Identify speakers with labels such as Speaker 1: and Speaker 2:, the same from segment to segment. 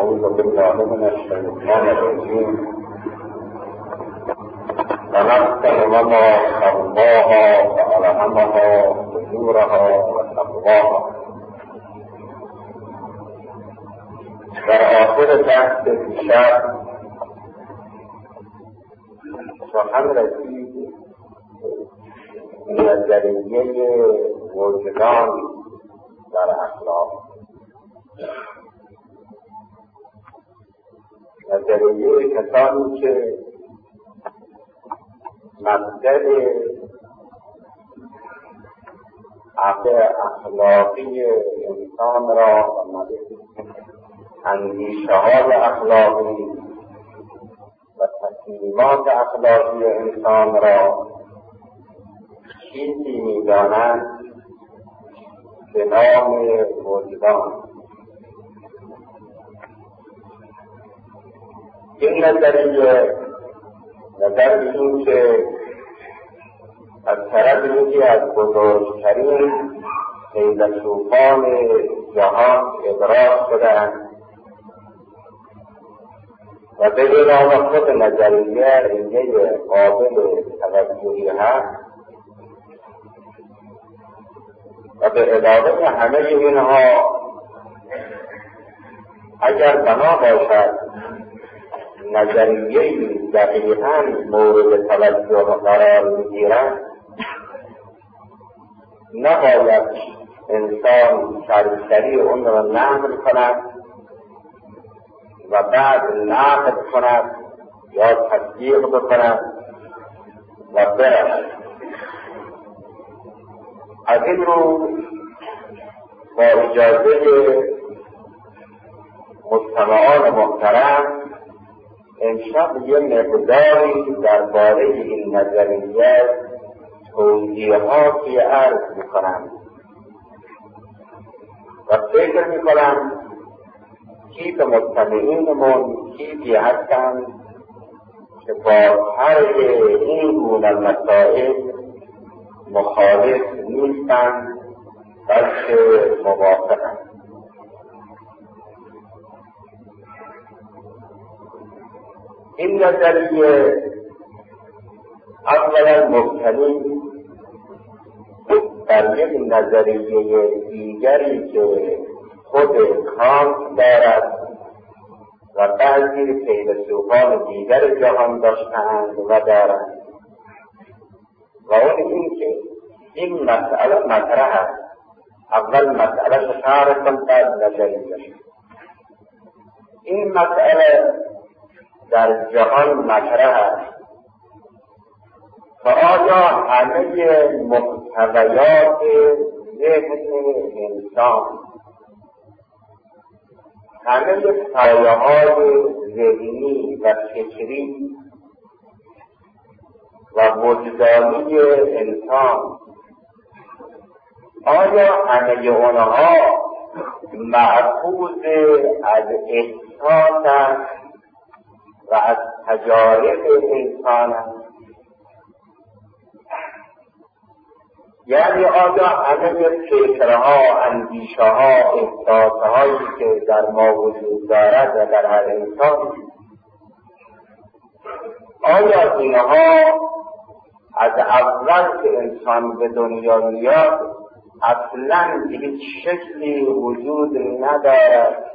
Speaker 1: أعوذ بالله من الشيطان الرجيم ونفسا وما سواها فألهمها فجورها وتقواها. در آخر بحث دیشب سخن رسید نظریه وجدان در اخلاق، نظریه کسانی که مبدأ عقل اخلاقی انسان را و اندیشه‌های اخلاقی و تصمیمات اخلاقی انسان را چیزی می‌دانند به نام وجدان. این نظریه نظر به این که از طرف یکی از بزرگترین فیلسوفان جهان ابراز شدند و به نام خود نظریه علمیه قابل توجهی هست و به علاوه همه اینها اگر بنا باشد نظریه‌ای دقیقاً مورد توجه قرار می‌گیرد، نباید انسان سریع اون را نقل کند و بعد نقد کند یا تصدیق بکند و برود. از این رو با اجازه مستمعان محترم امشب یه مقداری درباره این نظریه توضیحاتی عرض میکنم و فکر میکنم کیف مستمعینمون کیفی هستند که با هر این گونه مسائل مخالف نیستند بلکه موافقند. این نظریه اولا مبتنی در یک نظریه دیگری که خود کانت دارد و بعضی فیلسوفان دیگر جهان داشتند و دارند، و اون این که این مسئله مطرح است. اول مسئله شعر کن بعد نظریه. این مسئله در جهان مطرح است و آیا همه محتویات ذهن انسان، همه پایه‌های ذهنی و فکری و وجدانی انسان، آیا همه اونها مأخوذ از احساس است و از تجارب انسان است؟ یعنی آیا همه فکرها، اندیشه‌ها، احساسهایی که در ما وجود دارد و در هر انسان، آیا اینها از اول که انسان به دنیا میاد اصلاً به هیچ شکلی وجود ندارد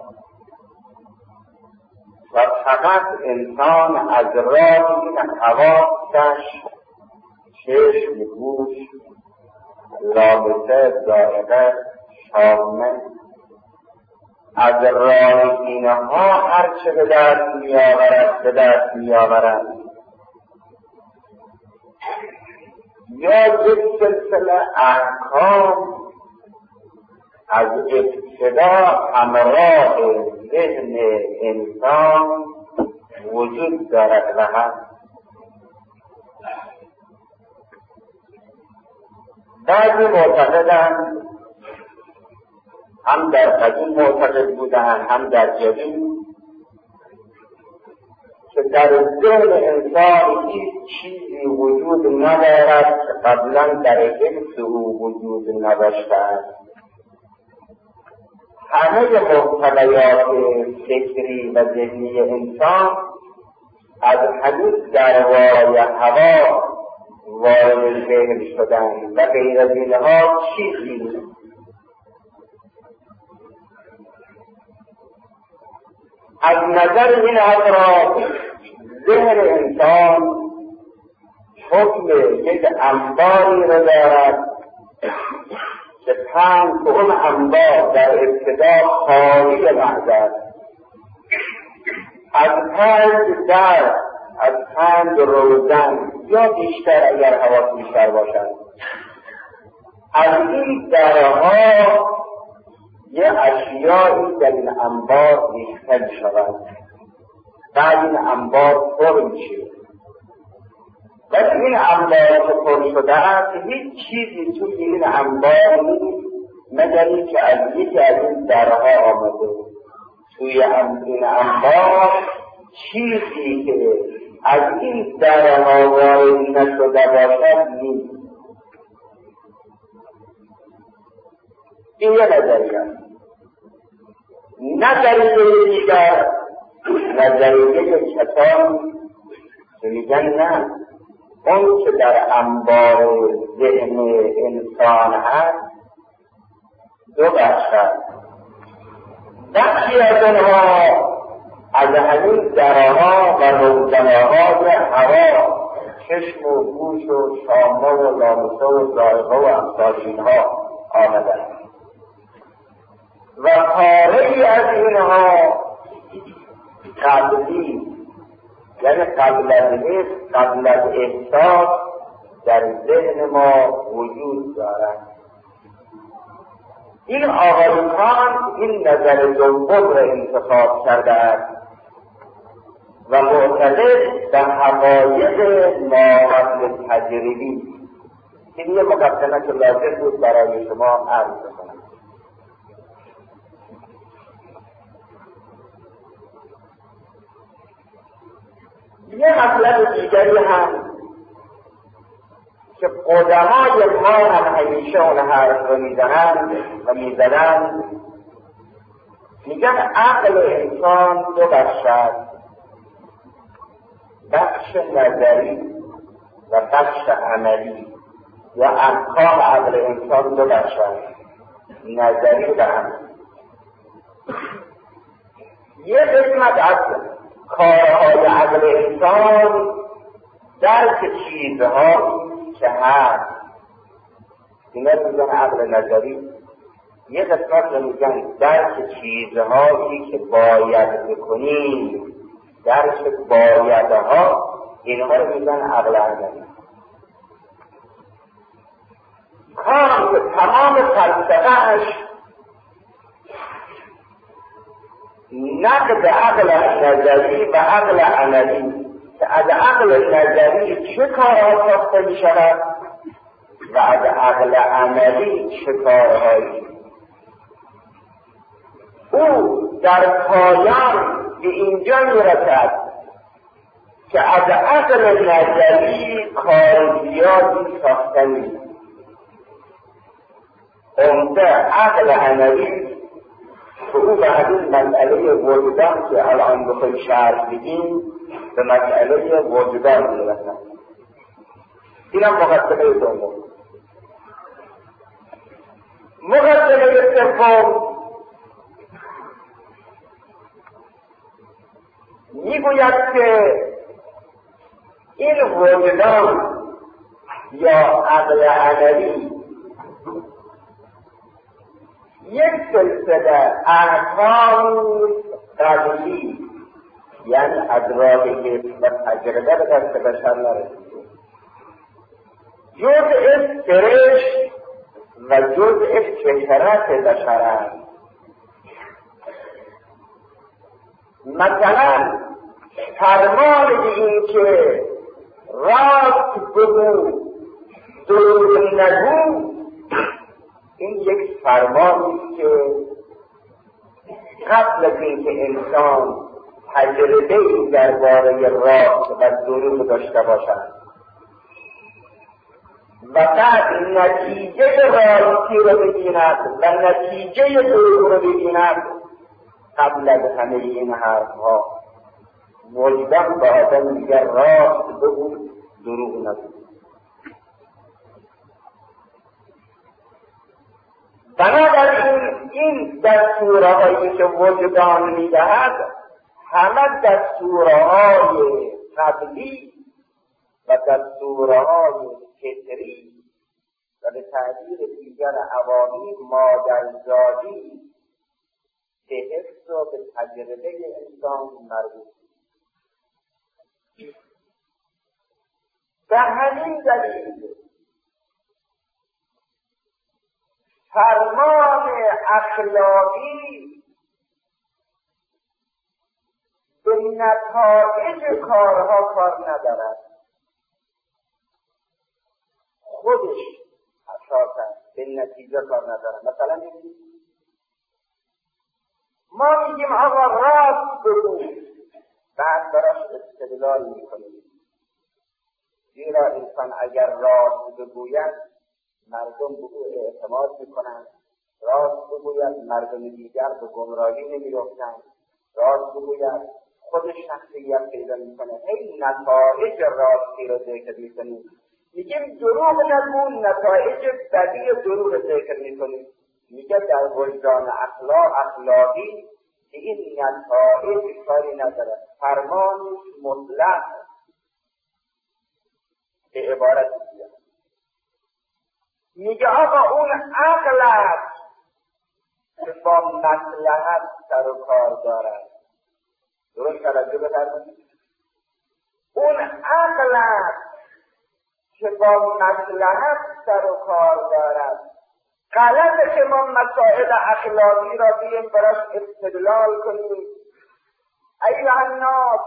Speaker 1: و فقط انسان از راه این حواسش، چشم، گوش، رابطه، ذائقه، شامه، از راه اینها هرچه به دست میآورد یا یک سلسله احکام از ابتدا همراه ذهن انسان وجود دارد و هست. بعضی معتقدند، هم در قدیم معتقد بودند هم در جدید، که در ذهن انسان هیچ چیزی وجود ندارد که قبلا در حس او وجود نداشته است. همه محتویات فکری و ذهنی انسان از همین دروای هوا وارد ذهن شدن و غیر از اینها چیزی از نظر این اطراف ذهن انسان حکم یک انباری را دارد که 5 انبار در ابتدا خالی معدن از 5 در از 5 روزن یا بیشتر اگر حواس بیشتر باشد از این درها یه اشیایی در این انبار ریخته می شود بعد این انبار پر میشه ولی این انبار که پر شده است هیچ چیزی توی این انبار نیست مگر اینکه از یکی از این درها آمده توی این انبار چیزی که از این درها وارد نشده باشد نیست. این یه نظریه است. نظریه دیگر نظریه کسانی که میگن نه اون که در انبار ذهن انسان هست 2 بخش هست. بخشی از اونها از همین درها و روزنه‌های هوا چشم و گوش و شامه و لامسه و ذائقه و امثال اینها آمدن و پاره‌ای از اینها قبلی یعنی قبل از حس قبل از احساس در ذهن ما وجود دارد. این آقایان این نظر دوم را انتخاب کرده است و معتقد به حقایق ماقبل تجربی. این یه مقدمه که لازم بود برای شما عرض کنم. یه مطلب دیگری هم که قدمای ما هم همیشه اون حرف رو میزنند و میزنند میگن عقل انسان 2 بخش است بخش نظری و بخش عملی یا ارکان عقل انسان 2 بخش است نظری و عملی. یه قسمت از کارهای عقل انسان درک چیزها که هست اینا میگن عقل نظری. یه قسمت رو میگن درک چیزهایی که باید بکنیم درک بایدها اینها رو میگن عقل عملی. کام که تمام فلسفه‌اش نقد عقل نظری و عقل عملی که از عقل نظری چه کارها ساخته می شود و از عقل عملی چه کارهایی. او در پایان به اینجا می رسد که از عقل نظری کار زیادی ساخته نیست. عمده عقل عملی که او به همین مسئله وجدان که الان بخواهیم شرح بدیم به مسئله وجدان میرسند. اینم مقدمه دوم. مقدمه سوم میگوید که این وجدان یا عقل عملی یک سلسله احکام قبلی یعنی ادراک حس و تجربه به دست بشر نرسیده جزء سرشت و جزء فطرت بشر است. مثلا فرمان این که راست بگو دروغ نگو این یک فرمانی که قبل از اینکه انسان تجربه‌ای درباره راست و دروغ داشته باشد و بعد نتیجه راستی رو ببیند و نتیجه دروغ رو ببیند، قبل از همه این حرفها وجدان به آدم میگه راست بگو، دروغ نگو. بنابراین این دستورهایی که وجدان میدهد همه دستورهای قبلی و دستورهای فطری و به تعبیر دیگر عوامی مادرزادی به حس و به تجربه انسان مربوط. به همین دلیل فرمان اخلاقی به نتایج کارها کار ندارد، خودش اساسا به نتیجه کار ندارد. مثلا ما میگیم آقا راست بگو، بعد براش استدلال میکنیم، زیرا انسان اگر راست بگوید مردم به او اعتماد میکنند، راست بگوید مردم دیگر به گمراهی نمیافتند، راست بگوید خودش شخصیت پیدا میکنه. هی نتایج راستی رو ذکر میکنیم، میگیم دروغ نگو، نتایج بدی دروغ ذکر میکنیم. میگه در وجدان اخلاقی که این نتایج کاری نداره، فرمان مطلق به عبارت دیگر میگه آقا اون عقل است که با مصلحت سر و کار دارد. درست توجه بفرمایید، اون عقل است که با مصلحت سر و کار دارد. غلطه که ما مسائل اخلاقی را بیم براش استدلال کنیم. ایها الناس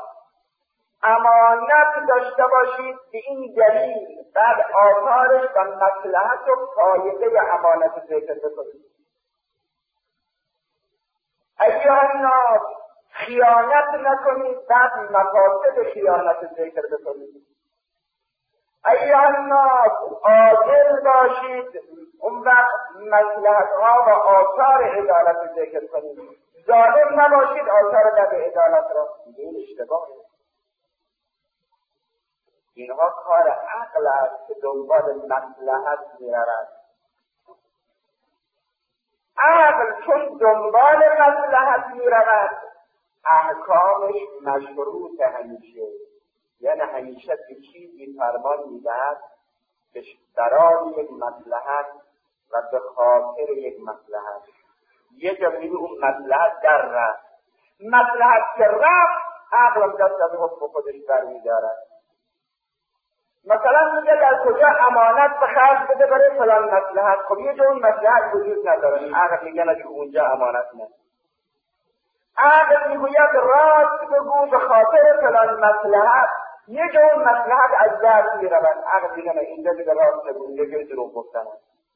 Speaker 1: امانت داشته باشید به این دلیل، بعد آثارش و مصلحت و فایده امانت ذکر بکنید. ایها الناس خیانت نکنید، بعد مفاسد خیانت ذکر بکنید. ایها الناس عادل باشید، اون وقت مصلحت‌ها و آثار عدالت ذکر کنید. ظالم نباشید، آثار بد عدالت را. این اشتباهه. اینها کار عقل است که دنبال مصلحت می‌رود. عقل چون دنبال مصلحت می‌رود، احکامش مشروط همیشه، یعنی همیشه به چیزی فرمان می‌دهد که برای یک مصلحت و به خاطر یک مصلحت. یه جا میگه اون مصلحت در رفت، مصلحت که رفت عقلم دست از حکم خودش برمی‌دارد. مثلا میگه در کجا امانت به خرج بده برای فلان مصلحت. خب یه جا اون مصلحت وجود نداره، عقل میگه نه اونجا امانت نه. عقل میگوید راست بگو به خاطر فلان مصلحت، یه جا اون مصلحت از دست میرود، عقل میگه نه اینجا دیگه راست بگو، اینجا جای دروغ گفتن.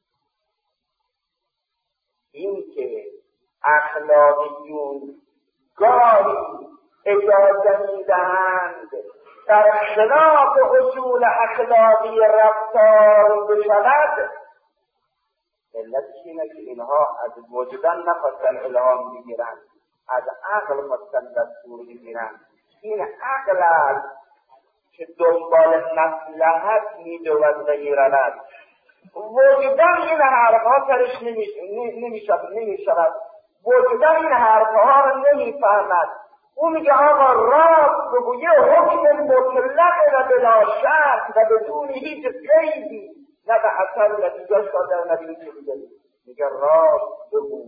Speaker 1: این که اخلاقیون گاهی اجازه میدهند در خلاف اصول اخلاقی رفتار بشود، علتش اینه که اینها از وجدان نخواستن الهام بگیرند، از عقل خواستن دستور بگیرند. این عقل است که دنبال مصلحت میدود و میرود. وجدان این حرفها سرش نمیشود. وجدان این حرفها رو نمیفهمد. او میگه آقا راست بگو، یه حکم مطلق و بلا شرط و بدون هیچ قیدی، نه به اثر نتیجهش کار در نتیجه دیگه. میگه راست بگو،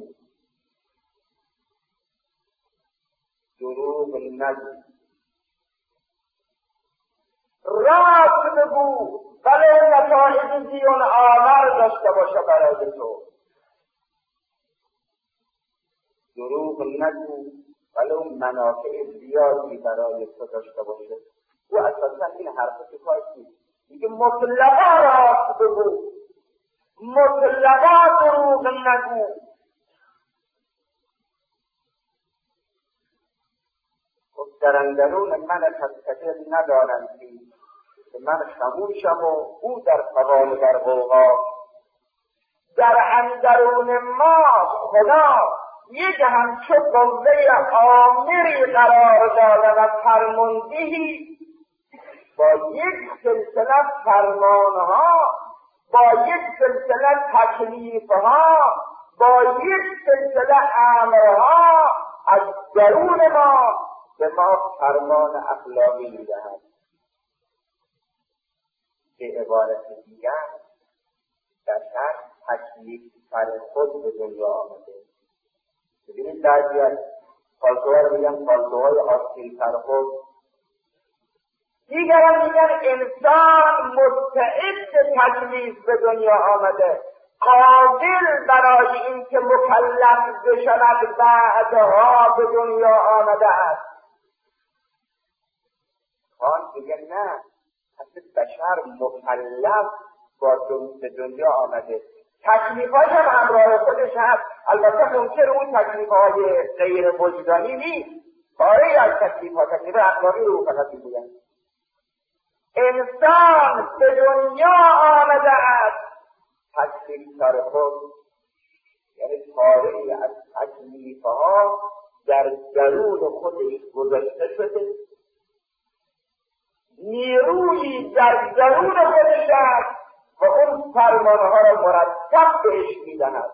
Speaker 1: دروغ نگو. راست بگو ولی نتایج زیان آور داشته باشه برای تو. دروغ نگو ولی اون منافع زیادی برای تو داشته باشه. او اساسا این حرفه که کارش نیست. میگه مطلقا راست بگو، مطلقا دروغ نگو. خب در اندرون من خستگی ندارم که که من خموشم و او در فوال در غوغا. در اندرون ما خدا یک همچو قوه آمری قرار داده و فرماندهی با یک سلسله فرمانها، با یک سلسله تکلیفها، با یک سلسله امرها از درون ما به ما فرمان اخلاقی میدهد. به عبارت دیگر بشر تکلیف بر خود به دنیا آمده. ببینید بعضی از فالتوها رو میگن فالتوهای آسیل ترخود، دیگران میگن انسان مستعد تکلیف به دنیا آمده، قابل برای اینکه مکلف بشود بعدها به دنیا آمده است. کانت میگه نه، اصلا بشر مکلف به دنیا آمده، تکلیفاش هم همراه خودش هست. البته ممکن اون تکلیفهای غیر وجدانی نیست، پاره از تکلیفها، تکلیف اخلاقی رو فقط میگوین. انسان به دنیا آمده است تکلیف سر خود، یعنی پاره از تکلیفها در درون خودش گذاشته شده، نیرویی در درون خودش است و اون فرمانها را مرتب بهش میدهد.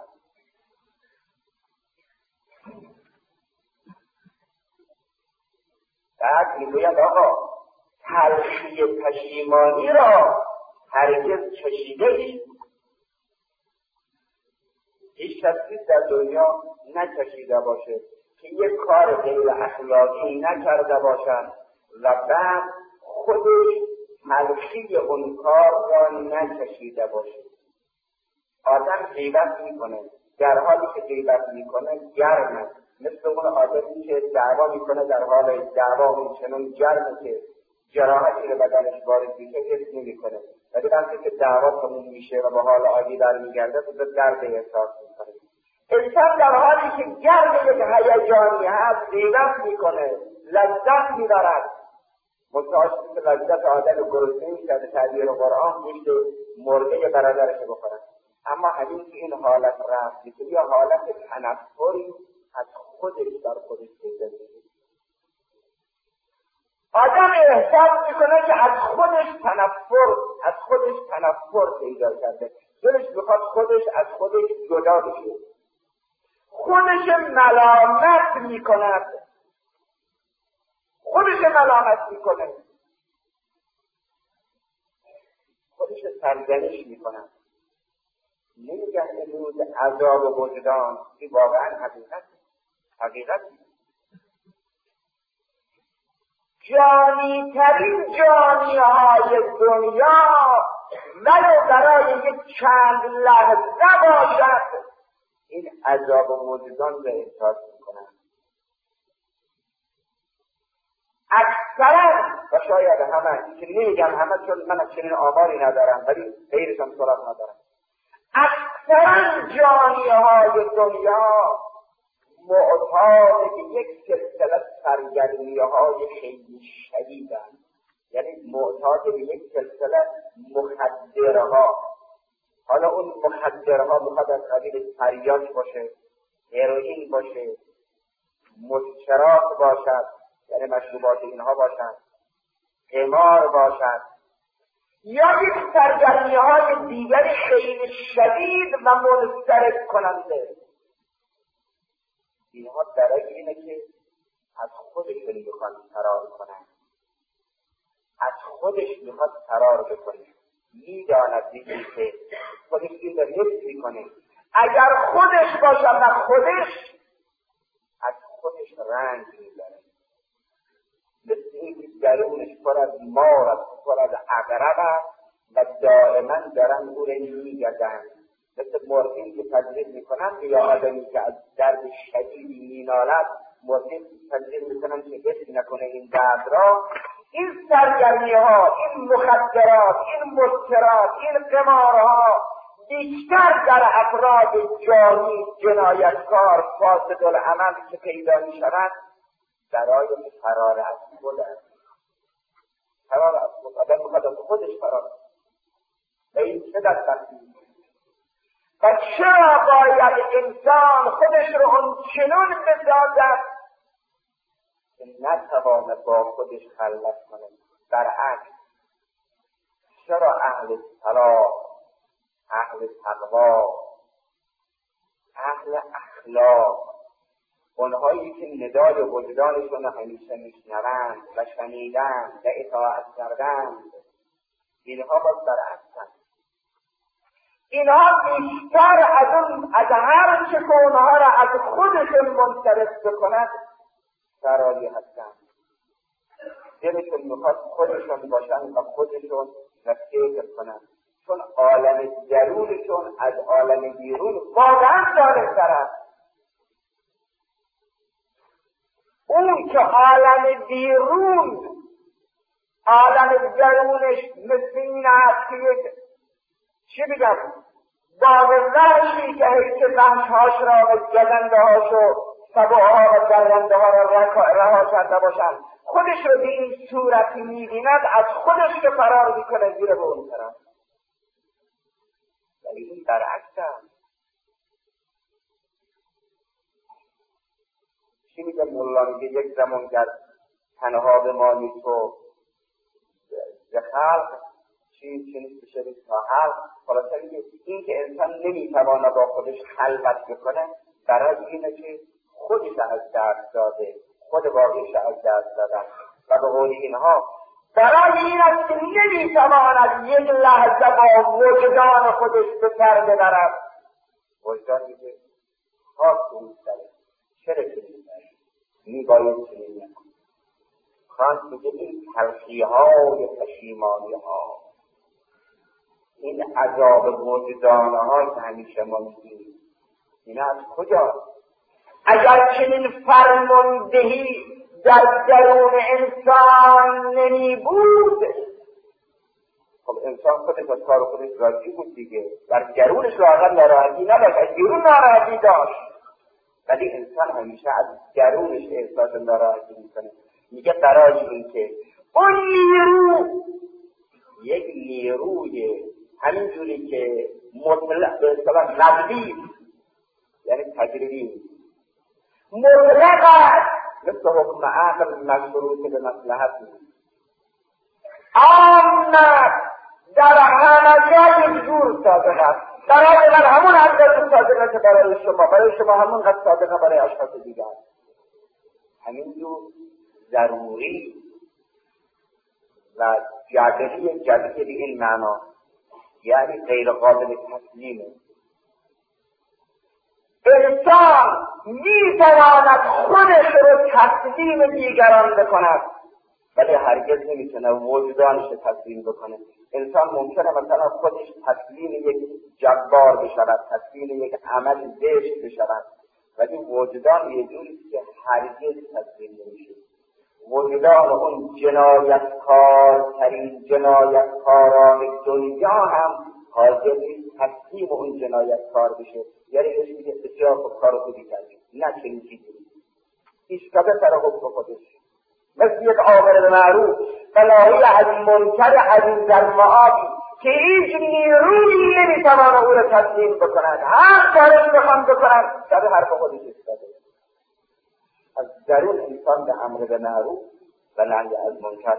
Speaker 1: بعد میگوید آقا تلخی پشیمانی را هرگز چشیده‌اید؟ هیچ کسی در دنیا نچشیده باشه که یک کار غیر اخلاقی نکرده باشد و بعد خودش تلخی اون کار را نچشیده باشه. آدم غیبت میکنه، در حالی که غیبت میکنه گرمه، مثل اون آدمی که دعوا میکنه در حال دعوا اون چنون گرمه که جراحتی رو بدنش وارد میشه حس نمیکنه، ولی وقتی که دعوا تموم میشه و به حال عادی برمیگرده تو درد احساس میکنه. انسان در حالی که گرم یک هیجانی هست غیبت میکنه، لذت میبرد. متعاقب که لذت آدم گرسنه میشه به تعبیر قرآن گوشت مرده برادرش بخورن. اما همین که این حالت رفت میشه یا حالت تنفری از خودش در خودش پیدا میشه. آدم احساس میکنه که از خودش تنفر پیدا کرده، دلش میخواد خودش از خودش جدا بشه، خودش ملامت میکند، خودش سرزنش میکند. نمیگن امروز عذاب وجدان، این واقعا حقیقت جانی ترین جانی های دنیا ولو برای یک چند لحظه باشد این عذاب وجدان رو احساس میکنن. اکثرا و شاید همه، که نمیگم همه چون من چنین آماری ندارم ولی غیرشم سراغ ندارم، اکثرا جانی های دنیا معتاد به یک سلسله سرگرمی های خیلی شدیدند، یعنی معتاد به یک سلسله مخدرها. حالا اون مخدرها میخواد از قبیل تریاک باشه، هروئین باشه، مسکرات باشد یعنی مشروبات اینها باشد، قمار باشد، یا یک سرگرمی های دیگری خیلی شدید و منصرف کننده. اینها برای اینه که از خودشون میخواد فرار کنن، از خودش میخواد فرار بکنه، میداند دیگه که خودش این رو حس میکنه اگر خودش باشد و خودش از خودش رنج میبره، مثل این که درونش پر از مار است، پر از عقرب است و دائما دارن او رو میگردن، مثل مرغی که تجریب میکنن یا آدمی که از درد شدیدی مینالد مرغی تجریب میکنن که حس نکنه این درد را. این سرگرمی ها، این مخدرات، این مسکرات، این قمارها بیشتر در افراد جانی جنایتکار فاسد العمل که پیدا میشوند برای فرار از خود است. فرار از خود، آدم میخواد از خودش فرار. و این چه بدبختی. و چرا باید انسان خودش رو اونچنون بسازد که نتواند با خودش خلوت کنه؟ برعکس، چرا اهل صلاح، اهل تقوا، اهل اخلاق، اونهایی که ندای وجدانشون رو همیشه میشنوند و شنیدند و اطاعت کردند، اینها باز برعکسند. اینها بیشتر از هر چه که اونها را از خودشون منصرف بکند فراری هستند. دلشون میخواد خودشون باشن و خودشون فکر کنند، چون عالم درونشون از عالم بیرون واقعا ظاهرتر است. اون که عالم بیرون، عالم درونش مثل این است که یک چی بگم باغ وحشی که هیچ وحشهاش را و گزنده هاش و سبوها و درنده ها را رها کرده باشند، خودش رو به این صورتی میبیند، از خودش که فرار میکنه زیر به اون طرف. ولی این برعکس است. چی میگه مولا؟ میگه یک زمان گر تنها بمانی تو به خلق چی نیست بشوی تا خلق. خلاصه میگه این که انسان نمیتواند با خودش خلوت بکنه برای اینه که خودش از دست داده، خود واقعش از دست دادن. و به قول اینها برای این است که نمیتواند یک لحظه با وجدان خودش به سر ببرد. وجدان میگه خاک کنید داره، چرا کنید داره، میباید چنین نکن. کانت میگه این تلخی‌های پشیمانی‌ها، این عذاب وجدان‌ها که همیشه ما میگیم، این از کجا؟ اگر چنین فرماندهی در درون انسان نمی بود، خب انسان خودش از کار خودش راضی بود دیگه، در درونش لااقل ناراحتی نداشت، از بیرون ناراحتی داشت، ولی انسان همیشه از درونش احساس ناراحتی میکنه. میگه برای این که اون نیرو یک نیروی همینجوری که مطلق به اصطلاح نقدی، یعنی تجربی مطلق است، مثل حکم عقل مشروط به مصلحت عامت در همه جای جور صادق است. برای من همون قدر صادقه که برای شما همون قدر صادقه برای اشخاص دیگر. همینجور ضروری و جدلی به این معنا، یعنی غیر قابل تسلیمه. انسان میتواند خودش رو تسلیم دیگران بکند، ولی هرگز نمیتونه وجدانش رو تسلیم بکنه. انسان ممکنه مثلا خودش تسلیم یک جبار بشود، تسلیم یک عمل زشت بشود، ولی وجدان یه جوری که هرگز تسلیم نمیشه. وجدان اون جنایتکارترین جنایتکاران دنیا هم حاضر نیست تسلیم اون جنایتکار بشه. یعنی بهش میگه بسیار خوب کار خوبی کردی، نه چنین چیزی ایستاده سر حکم خودش، مثل یک آمر به معروف و ناهی از منکر عزیز المعادی که هیچ نیرویی نمیتواند او را تسلیم بکند. هر کارش بخوان بکنند سر حرف خودش ایستاده. از درون انسان به امر به معروف و نهی از منکر.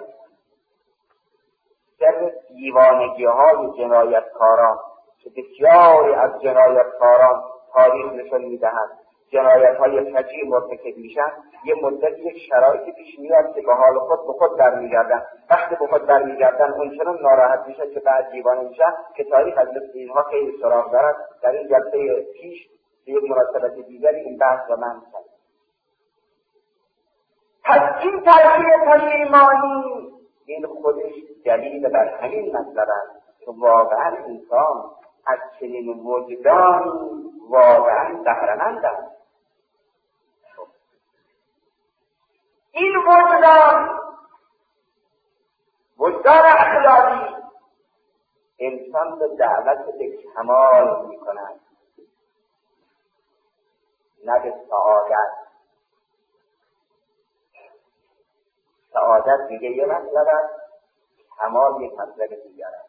Speaker 1: سر دیوانگی‌های جنایتکاران که بسیاری از جنایتکاران تاریخ نشان می‌دهد جنایت‌های فجیع مرتکب میشن، یه مدت یک شرایطی پیش میاد که به حال خود به خود برمیگردن. وقتی به خود برمیگردن اونچنان ناراحت میشن که بعد دیوانه میشن که تاریخ از مثل اینها خیلی سراغ دارد. در این جلسه پیش به یک مناسبت دیگری این بحث را من کرد. پس این تلخی پشیمانی این خودش دلیل بر همین مطلب است که واقعا انسان از چنین وجدان واقعا بهره‌مند است. این وجدان اخلاقی انسان به دعوت به کمال می کند، نه به سعادت. سعادت دیگه یه مطلب است، کمال یک مطلب دیگر است.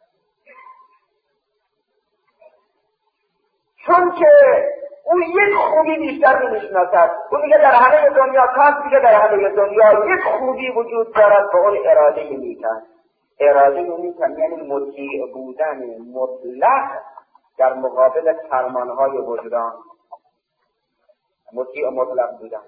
Speaker 1: چون که اون یک خوبی بیشتر میشناسد. اون میگه در همه دنیا، کاس میگه در همه دنیا یک خوبی وجود دارد به اون اراده نیکن. اراده نیکن یعنی مطیع بودن مطلق در مقابل فرمانهای وجدان. مطیع مطلق بودن.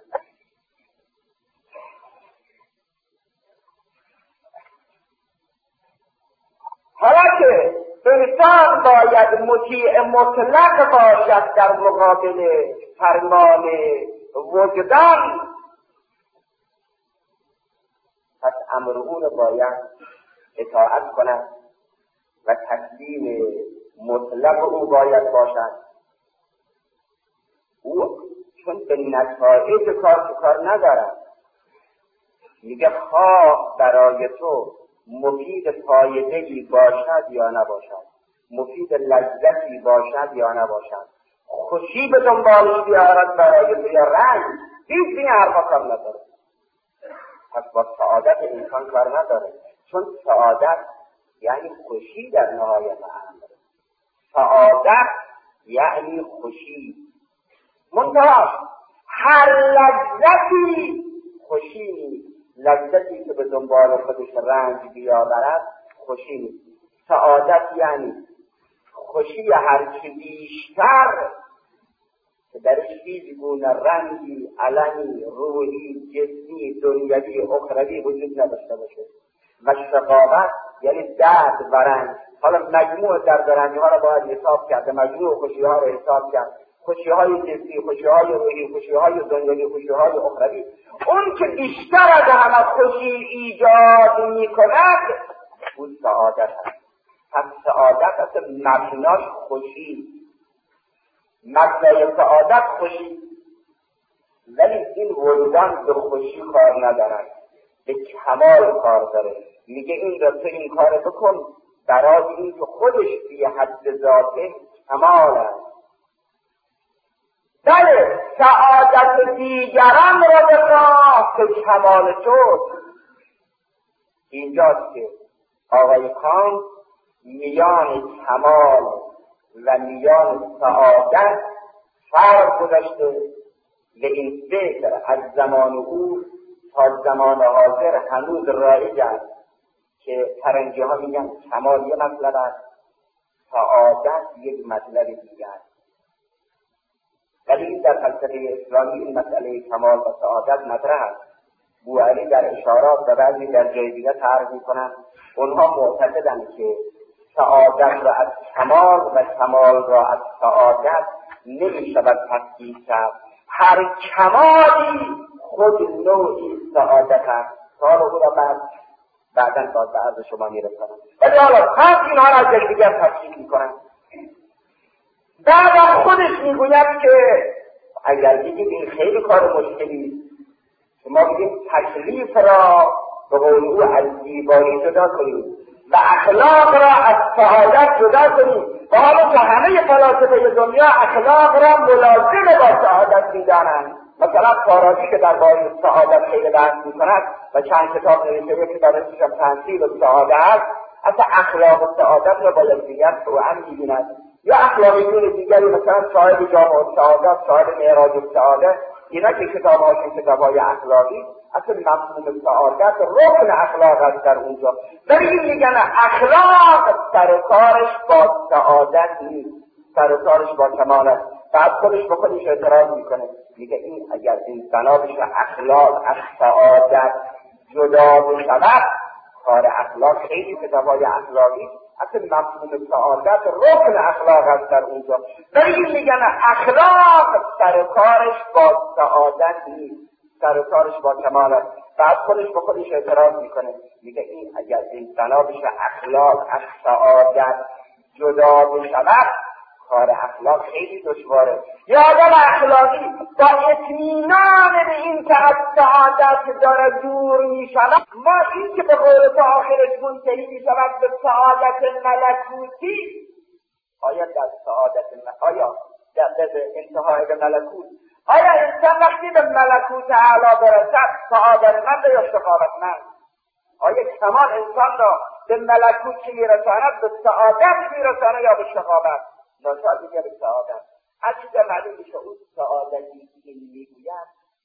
Speaker 1: حالا که انسان باید مطیع مطلق باشد در مقابل فرمان وجدان، پس امر او را باید اطاعت کند و تسلیم مطلق او باید باشد. او چون به نتایج کار ندارد، میگه خواه برای تو مفید فایده‌ای باشد یا نباشد، مفید لذتی باشد یا نباشد، خوشی به دنبالش بیارد برای تو یا رنج، هیچ این حرفا کار نداره. پس با سعادت انسان کار نداره، چون سعادت یعنی خوشی در نهایت امر. سعادت یعنی خوشی. منتها هر لذتی خوشی نیست. لذتی که به دنبال خودش رنج بیاورد خوشی نیست. سعادت یعنی خوشی هرچی بیشتر که درش هیچ گونه رنجی، علمی، روحی، جسمی، دنیوی، اخروی وجود نداشته باشه. و شقاوت یعنی درد و رنج. حالا مجموع درد و رنج‌ها را باید حساب کرد، مجموع خوشی‌ها را حساب کرد. خوشی‌های جسمی، خوشی‌های روحی، خوشی‌های دنیوی، خوشی‌های اخروی. اون که بیشتر از همه خوشی ایجاد می‌کند اون سعادت است. پس سعادت اصلا مبناش خوشی، مبنای سعادت خوشی. ولی این وجدان به خوشی کار ندارد، به کمال کار داره. میگه این را تو این کار بکن برای این که خودش بی حد ذاته کمال است. بله سعادت دیگران را بخواه که کمال تو. اینجاست که آقای کانت میان کمال و میان سعادت فرق گذاشته و این فکر از زمان او تا زمان حاضر هنوز رایج است که فرنگی ها میگن کمال یه مطلب است، سعادت یک مطلب دیگر است. ولی این در فلسفه اسلامی این مسئله کمال و سعادت مطرح است. بوعلی در اشارات و بعضی در جای دیگر تعریف میکنند. اونها معتقدند که سعادت را از کمال و کمال را از سعادت نمیشود تفکیک کرد. هر کمالی خود نوعی سعادت است. کار او را بعداً باز به عرض شما میرسانم. ولی حالا کانت اینها را از یکدیگر تفکیک میکنند. بعدم خودش میگوید که اگر دیدید این خیلی کار مشکلی ما بگیم تکلیف را به قول او از زیبایی جدا کنیم و اخلاق را از سعادت جدا کنیم. و حالا که همه فلاسفه دنیا اخلاق را ملازم با سعادت میدانند. مثلا فارابی که درباره سعادت خیلی بحث میکند و چند کتاب نوشته که در اسمش تنزیل السعاده است، اصلا اخلاق سعادت را با یکدیگر توأم می‌بیند. یا اخلاقیون دیگری مثلا صاحب جامع السعاده، صاحب معراج السعاده، اینا که کتاب‌هاشون کتاب‌های اخلاقی، اصلا مفهوم سعادت رکن اخلاق است در اونجا. ولی این میگن اخلاق سر کارش با سعادت نیست، سر کارش با کمال است. بعد خودش به خودش اعتراض میکنه، میگه این اگر این بنا بشه اخلاق از سعادت جدا بشود، کار اخلاق خیلی کتاب‌های اخلاقی اصلا مفهوم سعادت رکن اخلاق است در اونجا. ولی این میگن اخلاق سر کارش با سعادت نیست، سر کارش با کمال است. بعد خودش به خودش اعتراض میکنه، میگه این اگر این بنا بشه اخلاق از سعادت جدا بشود، کار اخلاق خیلی دشواره. یا آدم اخلاقی با اطمینان به این که از سعادت داره دور می شود، ما این که به قول تو آخرش منتهی می شود به سعادت ملکوتی، آیا در انتهای به ملکوت، آیا انسان وقتی به ملکوت اعلی برسد سعادتمند یا شقاوتمند؟
Speaker 2: آیا کمال انسان را به ملکوت که میرساند به سعادت میرساند یا به شقاوت؟ ناشاید دیگر به سعادت. از اینجا معلوم میشه اون سعادتی که میگوید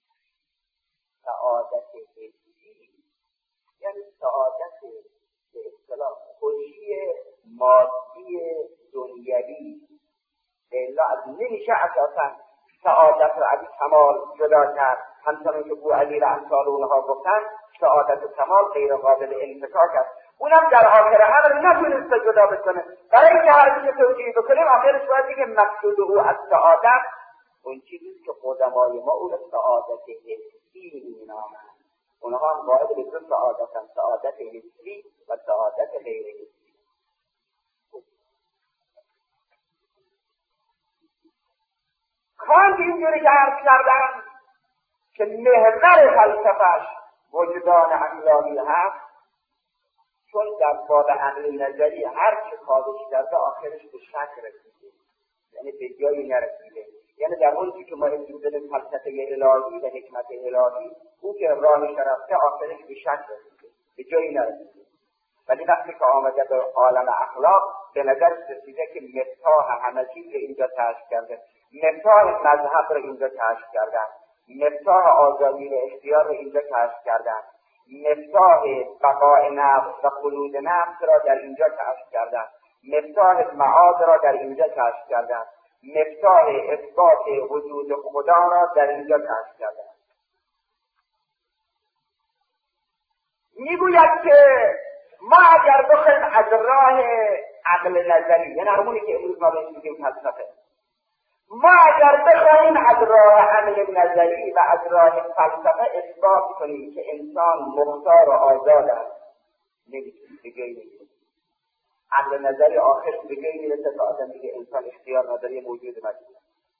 Speaker 2: سعادت حسی، یعنی سعادت به اصطلاح خوشی مادی دنیوی. الا از نمیشه اساسا سعادت را از کمال جدا کرد. همچنان که بوعلی و امثال اونها گفتن سعادت و کمال غیر قابل انفکاک است. اونم در آخر امر نتونسته جدا بکنه. برای اینکه هر چیز توجیه بکنیم آخرش باید دیگه مقصود او از سعادت اون چیزی که قدمای ما اون سعادت حسی مینامند. اونها هم باید به دو سعادت هم، سعادت حسی و سعادت غیر حسی. کانت اینجوری که عرض کردن که محور فلسفه‌اش وجدان عقلانی هست، چون در باب عقل نظری هر چه کارش کرده آخرش به شک رسیده، یعنی به جایی نرسیده. یعنی در اون که ما امروز داریم فلسفه الهی و حکمت الهی، او که راهش رفته آخرش به شک رسیده، به جایی نرسیده. ولی وقتی که آمده به عالم اخلاق به نظر رسیده که مفتاح همه چیز رو اینجا کشف کرده، مفتاح مذهب رو اینجا کشف کردن، مفتاح آزادی و اختیار رو اینجا کشف کردن، مفتاح بقاء نفس و خلود نفس را در اینجا کشف کردن، مفتاح معاد را در اینجا کشف کردن، مفتاح اثبات وجود خدا را در اینجا کشف کردن. میگوید که ما اگر بخوایم از راه عقل نظری، یعنی همونی که امروز ما بهش میگیم فلسفه، ما اگر بخوایم از راه عقل نظری و از راه فلسفه اثبات کنیم که انسان مختار و آزاد است، نمیتونیم، به جایی نمیرسیم. عقل نظری آخر به جایی میرسه تا آدم میگه انسان اختیار نداره، موجود مجبور.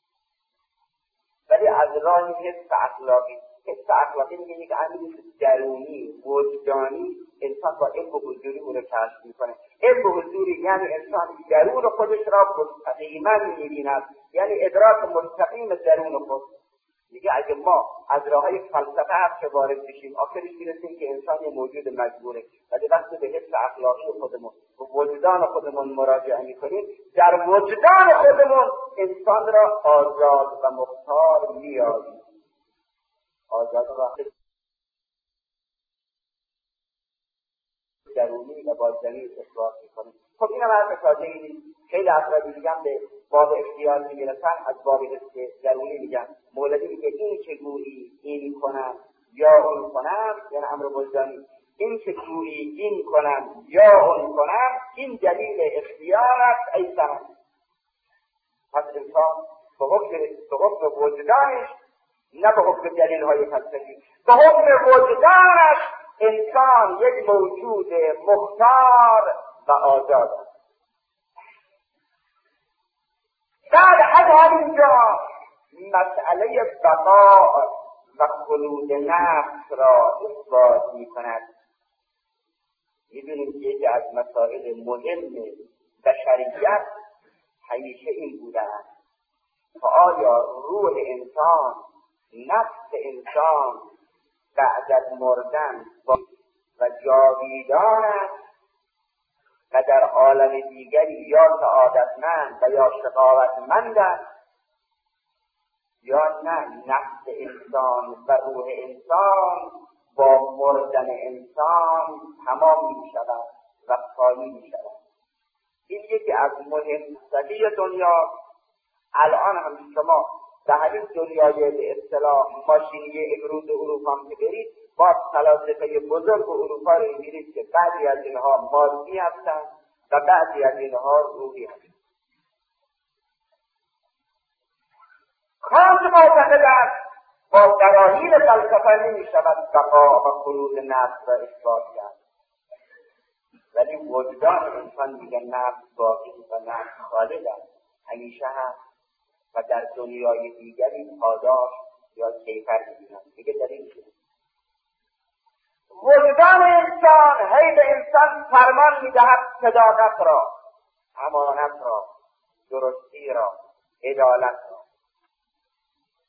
Speaker 2: ولی از راه حس اخلاقی، حس اخلاقی میگه یک عملی درونی وجدانی، انسان با علم و حضوری اون رو کشف میکنه. علم و حضوری یعنی انسان درون خودش را مستقیما میبیند، یعنی ادراک مستقیم درون خود. میگه اگه ما از راههای فلسفه هست که وارد بشیم آخرش میرسیم که انسان یه موجود مجبوره. ولی وقتی به حس اخلاقی خودمون به وجدان خودمون مراجعه میکنیم، در وجدان خودمون انسان را آزاد و مختار میابیم. آزاد و درونی و باطنی اثبات میکنیم. خب این هم حرف تازه نیست. خیلی افرادی میگن به باب اختیار میرسن، از باب حس درونی میگن. مولوی میگه این که گویی این کنم یا اون کنم، یعنی امر وجدانی، این که گویی این کنم یا اون کنم، این دلیل اختیار است ای سمن. پس انسان به حکم وجدانش، نه به حکم دلیل های فلسفی، به حکم وجدانش انسان یک موجود مختار و آزاد است. بعد از همینجا مسئله بقاء و خلود نفس را اثبات می کند. می‌بینیم که یکی از مسائل مهم بشریت همیشه این بوده است که آیا روح انسان، نفس انسان بعد از مردن و جاویدان است و در عالم دیگری یا سعادتمند و یا شقاوتمند است، یا نه نفس انسان و روح انسان با مردن انسان تمام می شود و خالی می شود. این یکی از مهم‌ترین دنیا. الان هم شما در همین دنیای به اصطلاح ماشینی امروز اروپا که برید، با فلاسفه بزرگ اروپا رو می‌بینید که بعضی از اینها مادی هستند و بعضی از اینها روحی هستند. کانت معتقد است با دلایل فلسفه نمی‌شود بقا و خلود نفس را اثبات کرد، ولی وجدان انسان میگه نفس باقی و نفس خالد است، همیشه هست و در دنیای دیگری پاداش یا کیفر می‌بیند. دیگه دلیل چیه؟ وجدان انسان هی به انسان فرمان می‌دهد صداقت را، امانت را، درستی را، عدالت را.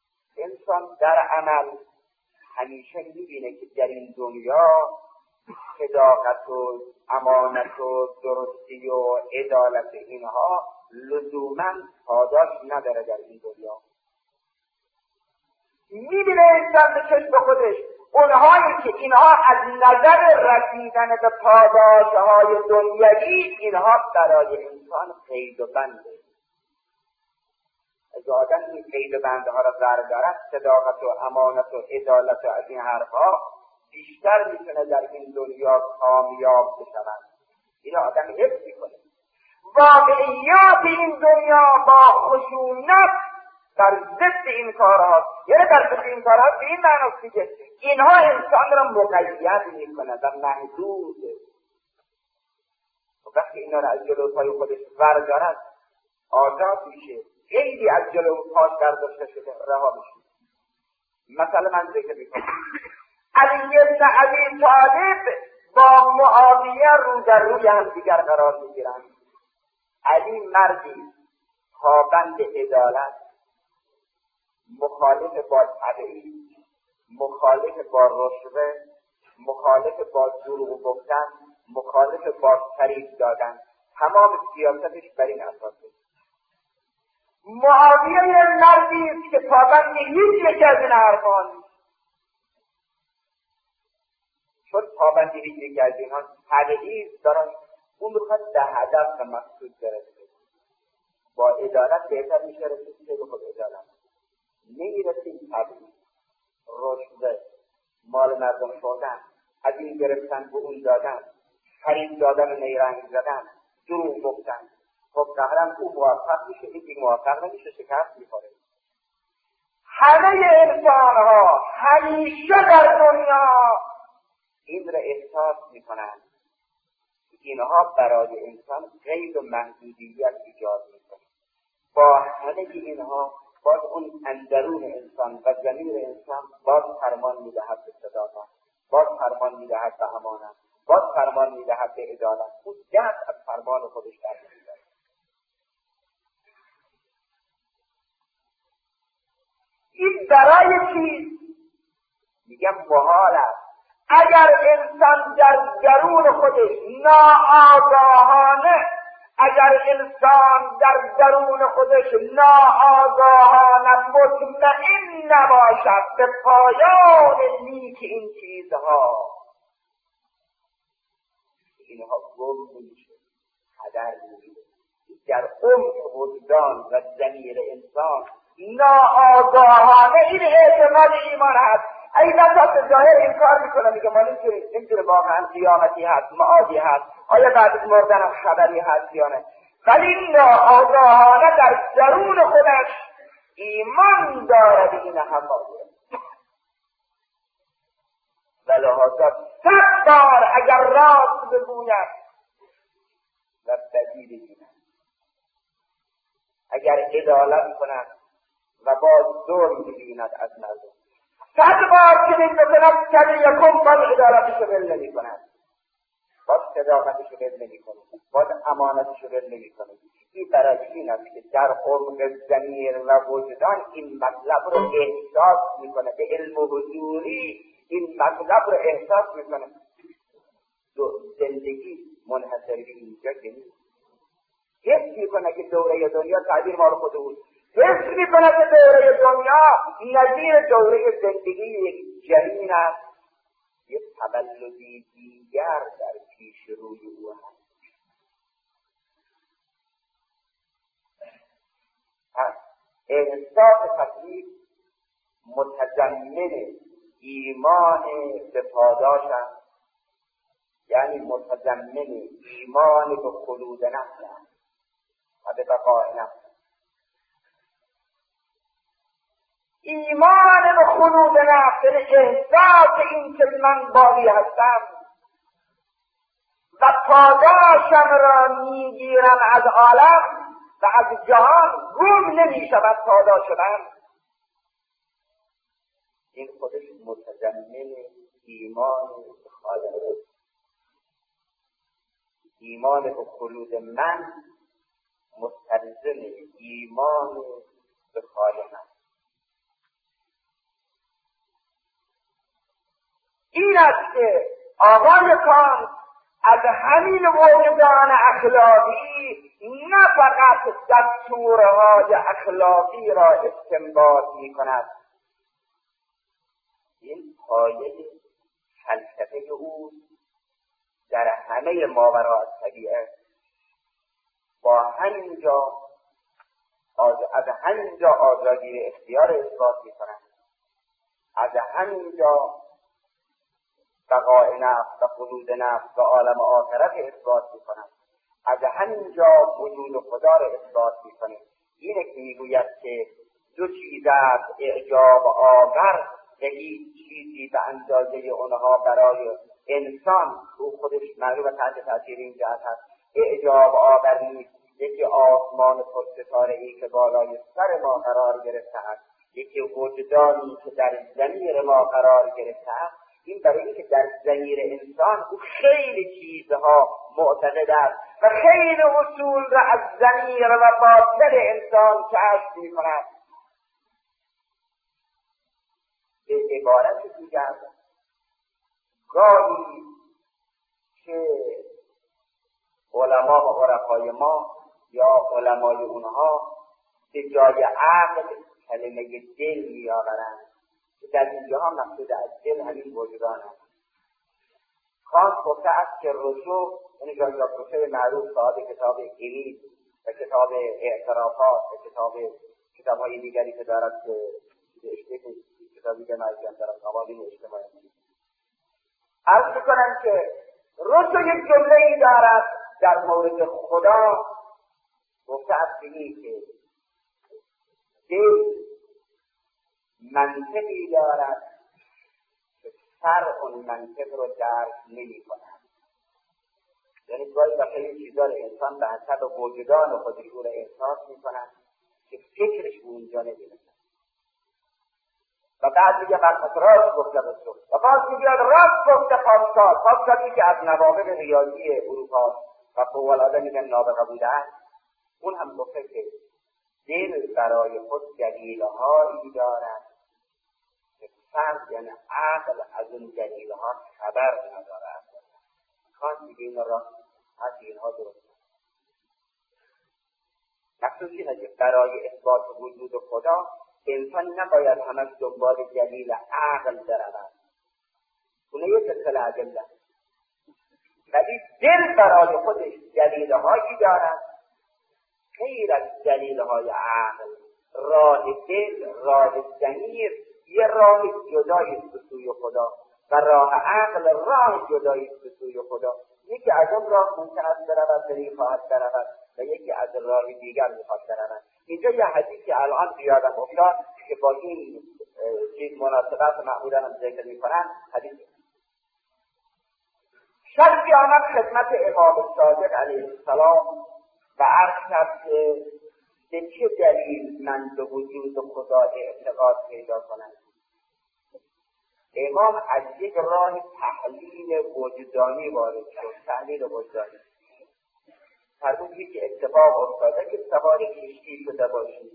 Speaker 2: انسان در عمل همیشه می‌بینه که در این دنیا صداقت و امانت و درستی و عدالت اینها لزوما پاداش نداره در این دنیا. میبینه انسان به چشم خودش اونهایی که اینها از نظر رسیدن به پاداشهای دنیوی اینها برای انسان قید و بنده. اگه آدم این قید و بنده ها را بردارد، صداقت و امانت و عدالت و از این حرفها، بیشتر میتونه در این دنیا کامیاب بشود. این آدم حفظ میکنه. واقعیات این دنیا با خشونت در ضد این کارها، یعنی در ضد این کارها به این معناست دیگه اینها انسان را مقید میکنه و محدود. وقتی اینا را از جلو پای خودش بردارد آزاد میشه، خیلی از جلو پاش برداشته شده رها میشه. مثلا من ذکر میکنم علی بن ابی طالب با معاویه رو در روی هم دیگر قرار میگیرند. علی مردی پابند عدالت، مخالف با تبعیض، مخالف با رشوه، مخالف با دروغ گفتن، مخالف با فریب دادن. تمام سیاستش بر این اساسه. معاویه مردی است که پابند هیچ یک از این حرفا نیست. چون پابند هیچ یک از اینها تبعیض دارن، اون میخواد به هدف و مقصود برسه. با عدالت بهتر میشه رسید که خود عدالت نمیرسید. تبعیض، رشوه، مال مردم خوردن، از این گرفتن به اون دادن، فریب دادن و نیرنگ زدن، دروغ گفتن. خب قهرم او موفق میشه، این موفق نمیشه، شکست میخوره. همه انسان ها همیشه در دنیا این را احساس میکنند. اینها برای انسان قید و محدودیت ایجاد میکنه. با همه اینها باز اون اندرون انسان و ضمیر انسان باز فرمان میدهد به صداقت، باز فرمان میدهد به امانت، باز فرمان میدهد به عدالت. اون دست از فرمان خودش در می‌گیرد. این برای چیز میگم محال است. اگر انسان در درون خودش ناآگاهانه، اگر انسان در درون خودش ناآگاهانه مطمئن نباشد به پایان نیک این چیزها، اینها گم میشه، هدر میشه. در عمق وجدان و ضمیر انسان ناآگاهانه این اعتماد ایمان هست. ای بساط ظاهر این کار میکنه، میگه ما نمیدونه واقعا قیامتی هست، معادی هست، آیا بعد از مردن خبری هست یا نه. ولی ناآگاهانه در درون خودش ایمان داره به این حقایق و لحاظا 100 بار اگر راست بگوید و بدی بگوید، اگر عدالت کند و باز ظلم ببیند از مردم، 100 بار که بکند کل یکم باز عدالتشو بل نمی کند، باز صداقتشو بل نمی کند، باز امانتشو بل نمی کند. این برای این است که در عمق ضمیر و وجدان این مطلب رو احساس میکنه، به علم و حضوری این مطلب رو احساس میکنه. زندگی منحصر به اینجا که نیست. حس میکنه که دوره دنیا تعبیر مال خود بود، حس میکنه که دوره دنیا نظیر دوره زندگی یک جنین است، یک تولدی دیگر در پیش روی او هست. احساس تکلیف متضمن ایمان به پاداش است، یعنی متضمن ایمان به خلود نفس است و به بقای نفس. ایمان به خلود نفس، احساس این که من باقی هستم و پاداشم را میگیرم از عالم و از جهان، گم نمی شود پاداش من. این خودش متضمن ایمان به خالق، ایمان به خلود من مستلزم ایمان به خالق است. این است که آقای کانت از همین وجدان اخلاقی نه فقط دستورهای اخلاقی را استنباط می کند. این پایه فلسفه او در همه ماوراء الطبیعه با از همینجا آزادی اختیار اثبات می کند، از همینجا بقای نفس و خلود نفس و عالم آخرت اثبات می کند، از همینجا وجود خدا را اثبات می کنیم. اینه که میگوید که دو چیز است اعجاب آور و هیچ چیزی به اندازه اونها برای انسان، او خودش معلوم تحت تاثیر این جهت هست، اعجاب آور نیست. یکی آسمان پرستاره‌ای که بالای سر ما قرار گرفته است، یکی وجدانی که در ضمیر ما قرار گرفته است. این برای اینکه در ضمیر انسان او خیلی چیزها معتقد است و خیلی اصول را از ضمیر و باطن انسان کشف می‌کند. به عبارت دیگر گاهی که علما و عرفای ما یا علمای اونها به جای عقل کلمه دل میآورند که در اینجاها مقصود از دل همین وجدان است. کانت گفته است که رسو، یعنی جای رسو معروف صاحب کتاب ایلیز و کتاب اعترافات و کتاب‌های دیگری که دارد کتابی که مرجع دارد قوانین اجتماعی، عرض می‌کنم که رسو یک جمله‌ای دارد در مورد خدا، گفته است که دل منطقی دارد که سر اون منطق رو درک نمی کند. یعنی گاهی وقتا این چیزا رو انسان به حسب وجدان خودش رو احساس می کند که فکرش اونجا نمی‌رسد و بعد میگه پس راست گفته رسول و بعد میگه راست گفته پاسکال که از نوابغ ریاضی اروپا و فوق‌العاده میگن نابغه بوده است. اون هم گفته که دل برای خود دلیل‌هایی دارد که فرد یعنی عقل از اون دلیل‌ها خبر ندارد. کانت میگه این را از اینها درست مقصود اینه که برای اثبات وجود خدا انسان نباید همش دنبال دلیل عقل برود، اونه یک سلسله ادله، ولی دل برای خودش دلیل‌هایی دارد غیر از دلیل‌های عقل. راه دل، راه ضمیر یه راه جدایی است به سوی خدا و راه عقل راه جدایی است به سوی خدا. یکی از اون راه ممکن است برود و خواهد برود و یکی از راه دیگر میخواد برود. اینجا یه حدیثی الان بیادم افتاد که با این چیز مناسبت معمولا هم ذکر میکنن. حدیث شخصی آمد خدمت امام صادق علیه السلام و عرض کرد که به چه دلیل من به وجود خدا اعتقاد پیدا کنم. امام از یک راه تحلیل وجدانی وارد شد. تحلیل وجدانی فرمودی که اتفاق افتاده که سواری کشتی شده باشی،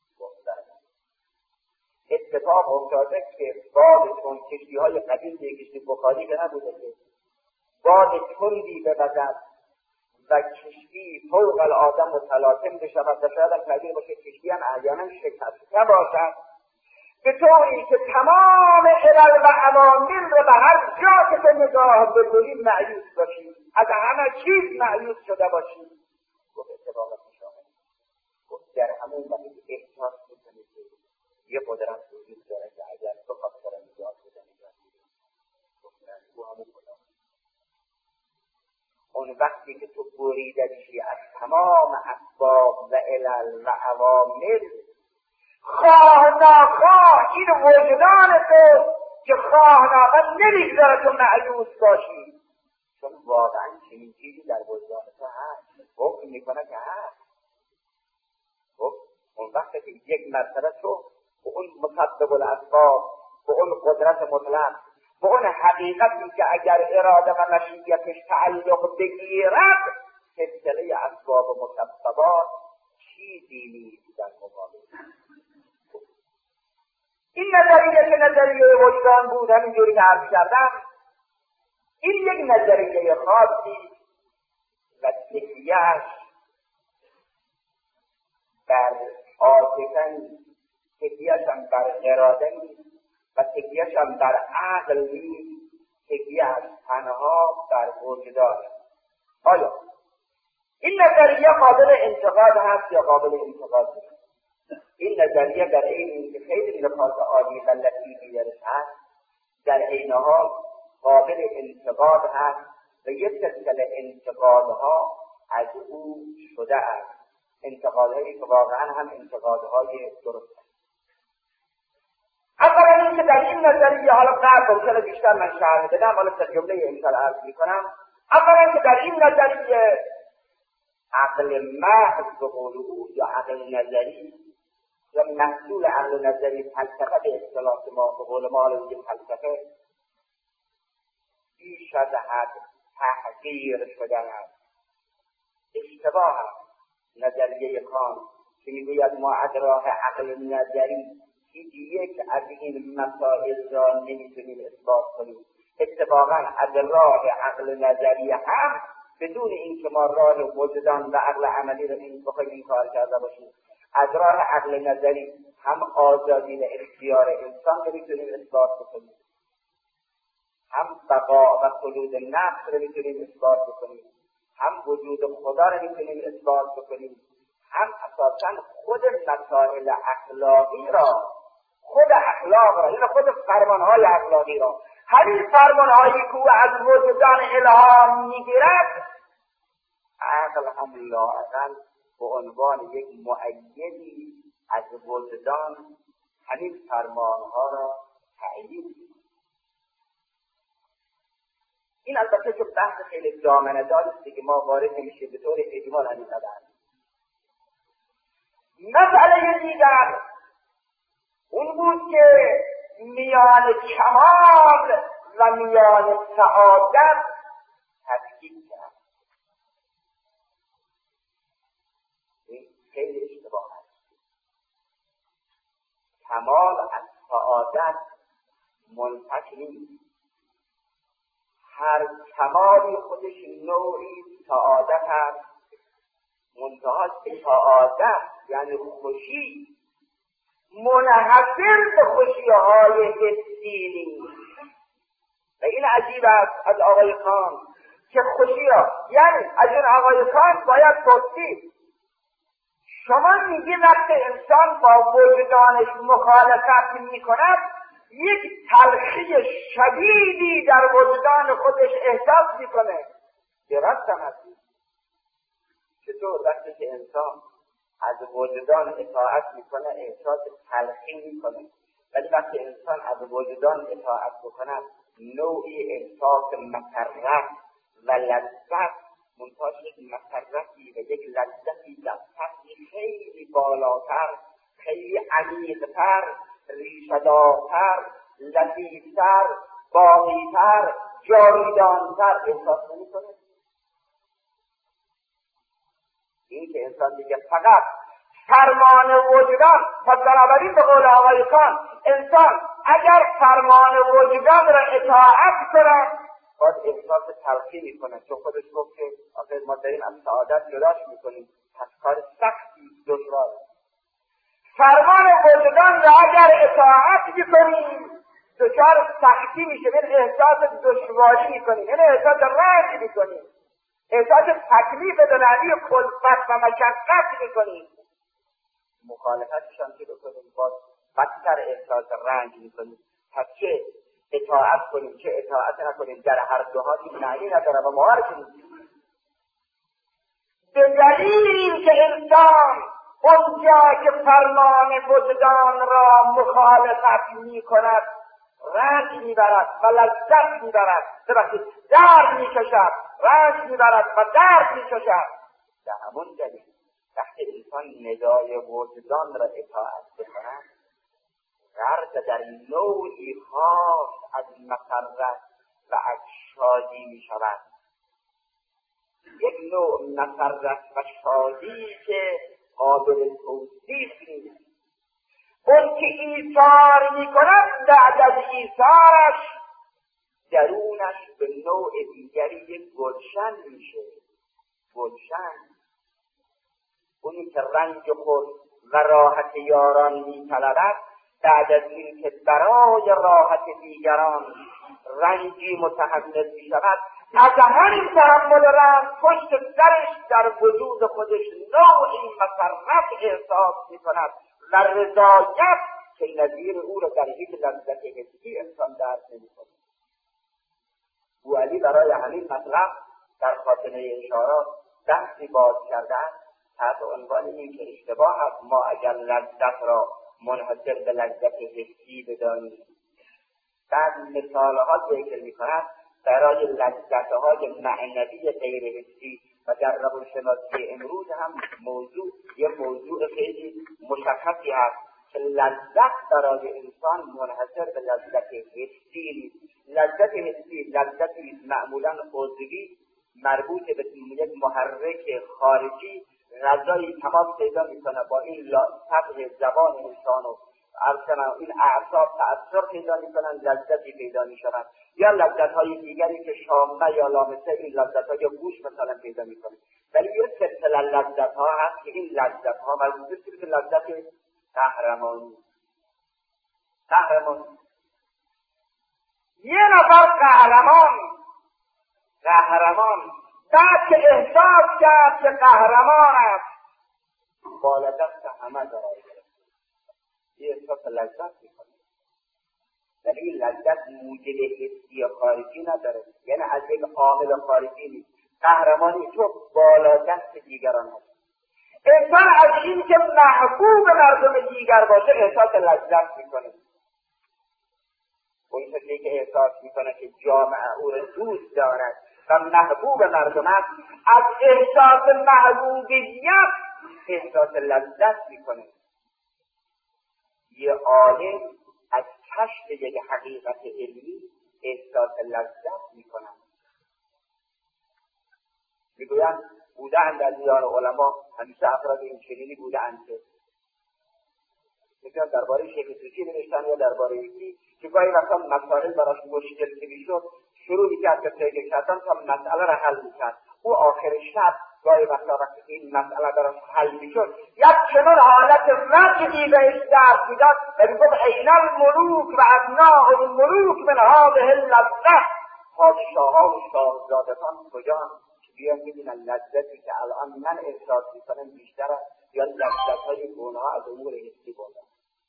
Speaker 2: اتفاق افتاده که باد چون کشتی های قدیم کشتی بخاری که نبوده که باد تندی بوزد و کشتی فوق العاده متلاطم بشود و شاید هم تغییر باشه کشتی هم احیانا شکسته باشد، به طوری که تمام علل و عوامل رو به هر جا که به نگاه بکنید مایوس باشید، از همه چیز مایوس شده باشید. گفت اتفاق مشاهده. گفت در همون وقتی احساس بکنید یه قدرت وجود داره که اگر تو خواستر نجات بده نجات بده. گفتن او همون خدا. اون وقتی که تو بریده بشی از تمام اسباب و علل و عوامل، خواه ناخواه این وجدان تو که خواه ناخواه نمیگذاره تو مایوس باشی، چون واقعا چنین چیزی در وجدان تو هست، حکم میکنه که هست. اون وقتی که یک مرتبه تو به اون مسبب الاسباب، به اون قدرت مطلق، به اون حقیقتی که اگر اراده و مشیتش تعلق بگیرد سلسله اسباب و مسببات چیزی نیست در مقابل. این نظریه که نظریه وجدان بود، همینجوری که عرض کردم، این یک نظریه خاصی و تکیه‌اش بر عاطفه نیست، تکیه‌اش هم بر اراده نیست و تکیه‌اش هم بر عقل نیست، تکیه‌اش تنها بر وجدان. آیا این نظریه قابل انتقاد هست یا قابل انتقاد نیست؟ این نظریه در عین اینکه خیلی نکات عالی و لطیفی درش هست، در عین حال قابل انتقاد هست و یک سلسله انتقادها از او شده است، انتقادهایی که واقعا هم انتقادهای درست است. اولا اینکه در این نظریه، حالا قبل ممکنه بیشتر من شرح بدم، حالا در جمله امثال عرض میکنم. اولا که در این نظریه عقل محض به قول او یا عقل نظری یا محصول عقل نظری فلسفه به اصطلاح ما به قول ما حالا میگیم فلسفه، بیش از حد تحقیر شدن است، اشتباه است. نظریه کانت که میگوید ما از راه عقل نظری هیچ یک از این مسائل را نمیتونیم اثبات کنیم. اتفاقا از راه عقل نظری هم بدون اینکه ما راه وجدان و عقل عملی رو بخوایم این کار کرده باشیم، از راه عقل نظری هم آزادی و اختیار انسان رو میتونیم اثبات بکنیم، هم بقا و خلود نفس رو میتونیم اثبات بکنیم، هم وجود خدا رو میتونیم اثبات بکنیم، هم اساساً خود مسائل اخلاقی را، خود اخلاق را، یعنی خود فرمانهای اخلاقی را، همین فرمانهایی که او از وجدان الهام میگیرد، عقل هم لااقل به عنوان یک مؤیدی از وجدان همین فرمانها را تأیید. این البته چون بحث خیلی دامنه دار است که ما وارد نمیشه، به طور اجمال همین قدر. مسئله دیگر اون بود که میان کمال و میان سعادت تفکیک کرد. این خیلی اشتباه است. کمال از سعادت منفک نیست. هر کمالی خودش نوعی سعادت هست، منتها سعادت یعنی خوشی منحصر به خوشی‌های حسی نیست. و این عجیب است از آقای کانت که خوشی را، یعنی از این آقای کانت باید پرسید شما میگی وقتی انسان با وجدانش مخالفت میکند یک تلخی شدیدی در وجدان خودش احساس میکنه. درست هم هستی. چطور وقتی که انسان از وجدان اطاعت میکنه احساس تلخی میکنه، ولی وقتی انسان از وجدان اطاعت میکنه نوعی احساس مسرت و لذت، منتاج یک مسرتی و یک لذتی در سطحی خیلی بالاتر، خیلی عمیق‌تر، ریشه‌دارتر، لطیفتر، باقی‌تر، جاویدان‌تر احساس میکنه. این که انسان دیگه فقط فرمان وجدان، پس بنابراین به قول آقای کانت انسان اگر فرمان وجدان را اطاعت کنه باید احساس تلخی میکنه، چون خودش گفت که آخر ما داریم از سعادت جداش میکنیم، پس کار سختی دشواره. فرمان وجدان را اگر اطاعت میکنیم دچار سختی میشه، یعنی احساس دشواری میکنیم، یعنی احساس رنج میکنیم، احساس تکلیف دنیوی کلفت و مشقت میکنیم. مخالفتش هم که بکنیم باز بدتر احساس رنج میکنیم. پس چه اطاعت کنیم چه اطاعت نکنیم در هر دو حال این معنی نداره و مهار کنیم. به دلیل این که انسان اونجا که فرمان وجدان را مخالفت میکند رنج میبرد و لذت میبرد، ببخشید درد میکشد، رنج میبرد و درد میکشد. در همون دلیل وقتی انسان ندای وجدان را اطاعت بکند غرق در نوعی خاص از مسرت و از شادی میشود، یک نوع مسرت و شادی که قابل توصیف نیست. اون که ایثار میکند بعد از ایثارش درون درونش به نوع دیگری یک گلشن میشه. گلشن، اونی که رنج خود و راحت یاران میطلبد، بعد از این که برای راحت دیگران رنجی متحمل میشود، از همین تحمل رنج پشت سرش در وجود خودش نوعی مسرت احساس میکند و رضایت که نظیر او را در هیچ لذت حسی انسان درک نمی‌کند. بوعلی برای همین مطلب در خاتمه اشارات بحثی باز کرده است تحت عنوان این که اشتباه است ما اگر لذت را منحصر به لذت حسی بدانیم. بعد مثالها ذکر می‌کند برای لذت‌های معنوی غیر حسی و در روانشناسی امروز هم یه موضوع خیلی مشخصی هست که لذت برای انسان منحصر به لذت حسی نیست. لذت حسی لذتی معمولاً عضوی مربوط به یک محرک خارجی غذایی تماس پیدا میکنه با این طبع زبان انسان و این اعصاب تأثیر پیدا میکنن، لذتی پیدا میشوند. یا لذت‌های دیگری که شامه یا لامسه این لذت‌های گوش مثلا پیدا میکنه. ولی یک سلسله لذت‌ها هست که این لذت‌ها مربوط به لذت قهرمانی. یه نفر قهرمان بعد که احساس کرد که قهرمان است بالا دست همه دارد یه احساس لذت میکنه. ولی این لذت موجب حسی خارجی نداره، یعنی از یک عامل خارجی نیست. قهرمانی تو بالا دست دیگران هست. انسان از این که محبوب مردم دیگر باشه احساس لذت میکنه. اون کسی که احساس میکنه که جامعه او را دوست دارد و محبوب مردم است، از احساس محبوبیت احساس لذت میکنه. یه عالم از کشف یک حقیقت علمی احساس لذت میکنه. میگویند بودند در میان علما همیشه افراد این چنینی بودند که درباره شیخ توسی نوشتن یا درباره یکی که گاهی وقتا مسائل براش مشکل که میشد شروع میکرد به پیدا کردن تا مسئله را حل میکرد. او آخر شب گاهی وقتا وقتی این مسئله براش حل میشد یک چنان حالت رجعی بهش دست میداد و میگفت این الملوک و ابناء الملوک من هذه اللذة. پادشاهان و شاهزادگان کجان که بیان میبینن لذتی که الان من احساس میکنم بیشتر است یا لذت‌های گناه از امور حسی بودن.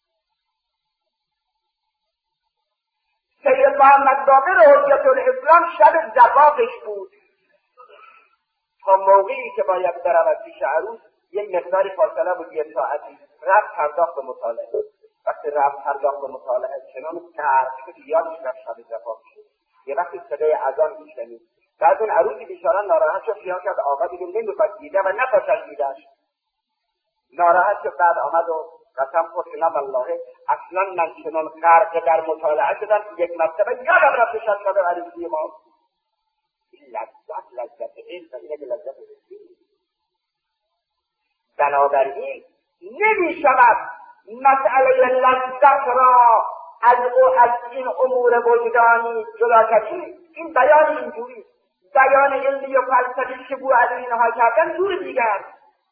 Speaker 2: سید محمد باقر حجت الاسلام شب زفافش بود. تا موقعی که باید برود پیش عروس یه مقداری فاصله بود، یه ساعتی رفت پرداخت به مطالعه. وقتی رفت پرداخت به مطالعه چنان ترک که یادش رفت شب زفافش. یه وقتی صدای اذان میشنید بعد اون عروسی بیچاره ناراحت شد، خیال کرد آقا دیگه نمیخواد دیده و نپاشد دیدهش. ناراحت شد، بعد آمد و قسم خورد که نه والله اصلا من چنان غرق در مطالعه شدم که یک مرتبه یادم رفت شد عروسی ما. لذت علم و اینه که لذت حسی. بنابراین نمیشود مسئله لذت را از این امور وجدانی جدا کرد. این بیان اینجوری بیان علمی و فلسفی که بوعلی اینها کردن دور دیگر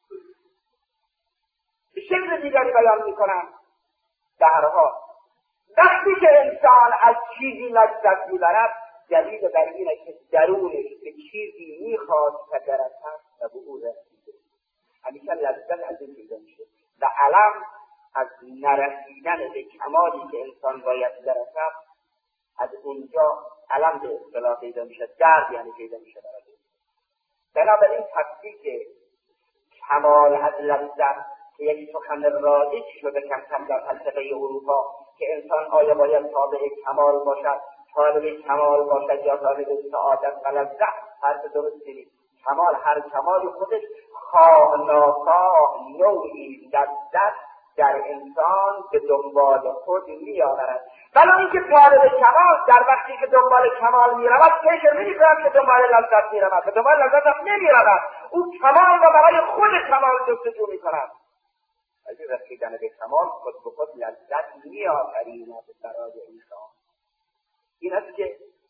Speaker 2: به شکل دیگری بیان میکنن. در هر حال وقتی که انسان از چیزی لذت میبرد دلیل بر اینه که درونش به چیزی میخواست که درست و به او رسیده. همیشه لذت از این پیدا میشه و علم از نرسیدن به کمالی که انسان باید برسد از اونجا علم به اصطلاح پیدا میشه، درد یعنی پیدا میشه برای. بنابراین تفکیک کمال از لذت که یک سخن رایج شده کم در فلسفه اروپا که انسان آیا باید تابع کمال باشد، طالب کمال باشد یا طالب سعادت و لذت، حرف درستی نیست. کمال هر کمال خودش خواه ناخواه نوعی لذت در انسان به دنبال خود می‌آورد. ولی اینکه طالب کمال در وقتی که دنبال کمال می‌رود فکر نمی‌کند که دنبال لذت می‌رود، به دنبال لذت هم نمی‌رود. او کمال را برای خود کمال جستجو می‌کند. از این رسیدن به کمال خود به خود لذت می‌آفریند برای انسان. این است که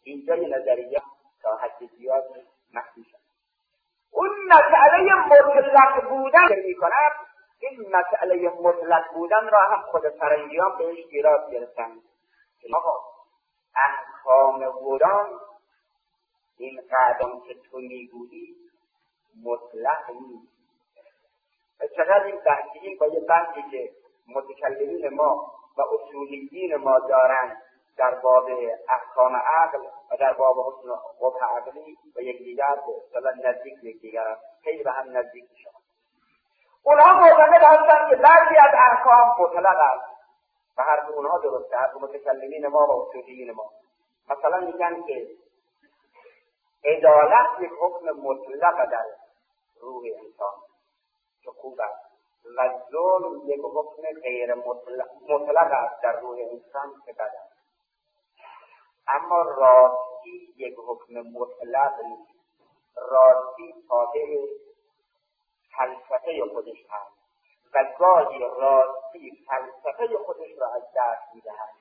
Speaker 2: اینجا یه نظریه تا حد زیاد محدود شد. اون مسئله مطلق بودن می کند، این مسئله مطلق بودن را هم خود فرنگیان بهش ایراد گرفتن. آقا احکام وران این قدم که تو میگویی مطلق نیست. چقدر این بحثی با یه بحثی که متکلمین ما و اصولیین ما دارن در باب احکام عقل و در باب حسن قبح عقلی و یکدیگر نزدیک یکدیگر خیلی به هم نزدیک شدن. اونها معتقد هستند که بعضی از احکام مطلق است و حرف اونها درسته، حرف متکلمین ما و اصولیین ما. مثلا میگن که عدالت یک حکم مطلق در روح انسان که خوب است و ظلم یک حکم غیر مطلق است در روح انسان که بد است. اما راستی یک حکم مطلق نیست. راستی تابع فلسفه خودش هست و گاهی راستی فلسفه خودش را از دست می‌دهد.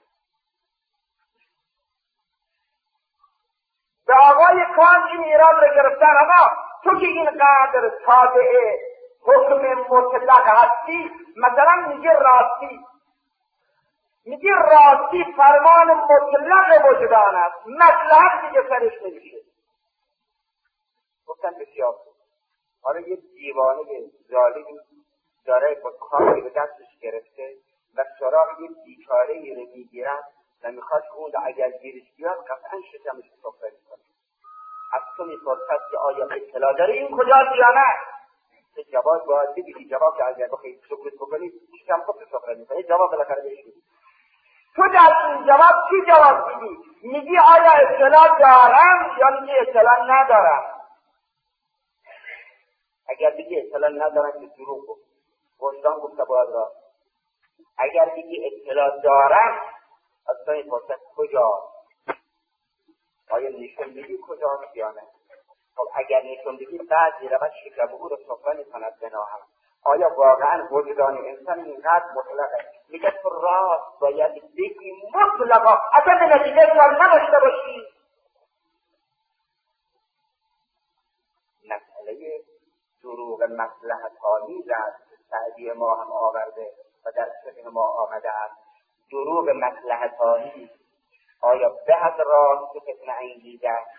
Speaker 2: به آقای کان این ایراد را گرفتن، اما تو که اینقدر تابع حکم مطلق هستی، مثلا میگی راستی فرمان مطلق وجدان است، مصلحت دیگه سرش نمیشه. گفتن بسیار خوب. حالا یه دیوانه ظالمی داره با کاری به دستش گرفته و سراغ یه بیچاره‌ای رو میگیرن و میخواد اون اگر گیرش بیاد قطعا شکمش سفره میکنه. از تو میپرسد که آیا اطلاع داره این کجاست یا نه؟ تو جواب باید بگیری. جواب که اگر بخوایی سکوت بکنی شکم خود سفره میکنه. جواب بالاخره بهش میدی. تو در این جواب چی جواب میدی؟ میگی آیا اطلاع دارم یا میگی اطلاع ندارم؟ اگر بگی اطلاع ندارم که دروغ گفت، وجدان گفته باید راست. اگر بگی اطلاع دارم، اصلا این پرسد کجا؟ آیا نشون بگی کجاست یا نه؟ خب اگر نشون بگی بعد روش شکم او رو سفره میکند بناهم. آیا واقعا وجدان انسان اینقدر مطلقه؟ میگه تو راست باید بگی مطلقا، اصلا به نتیجه کار نداشته باشی. مسئله دروغ مصلحت آمیز است که سعدی ما هم آورده و در فقه ما آمده است. دروغ مصلحت آمیز آیا به از راست فتنه انگیز است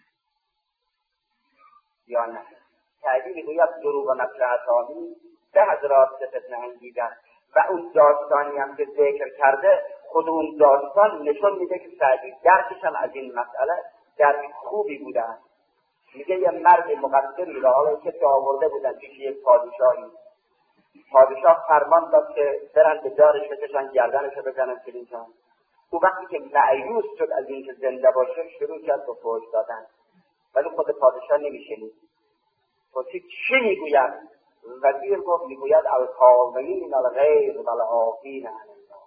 Speaker 2: یا نه؟ سعدی میگوید دروغ مصلحت آمیز به از راست فتنه انگیز است و اون داستانی هم که ذکر کرده خود اون داستان نشون میده که سعدی درکش هم از این مسئله درک خوبی بوده است. میگه یه مرد مقصری را حالا کسی آورده بودن پیش یک پادشاهی. پادشاه فرمان داد که برن به دارش بکشن، گردنش رو بزنن کلینجان. او وقتی که مایوس شد از اینکه زنده باشه شروع کرد به فحش دادن، ولی خود پادشاه نمیشنید. پرسید چی میگوید؟ وزیر گفت میگوید الکاظمین الغیظ والعافین عن الناس.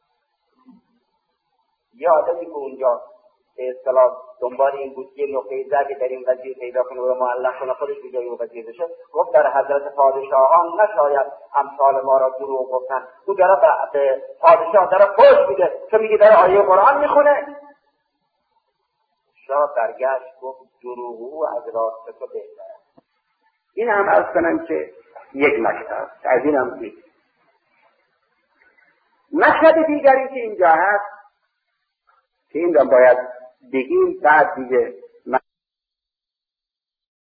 Speaker 2: یه آدمی که اونجا به اصطلاح دنبال این بود یه نقطه ضعفی در این وزیر پیدا کنه و معلق کنه خودش به جای اون وزیر بشه، گفت در حضرت پادشاهان نشاید امثال ما را دروغ گفتن. او داره به پادشاه داره فحش میده، تو میگی داره آیه قرآن میخونه. شاه برگشت گفت دروغ او از راست تو بهتر است. این هم عرض کنم که یک مشهد از این هم دید. مشهد دیگری که اینجا هست که این را باید بگیم بعد دیگه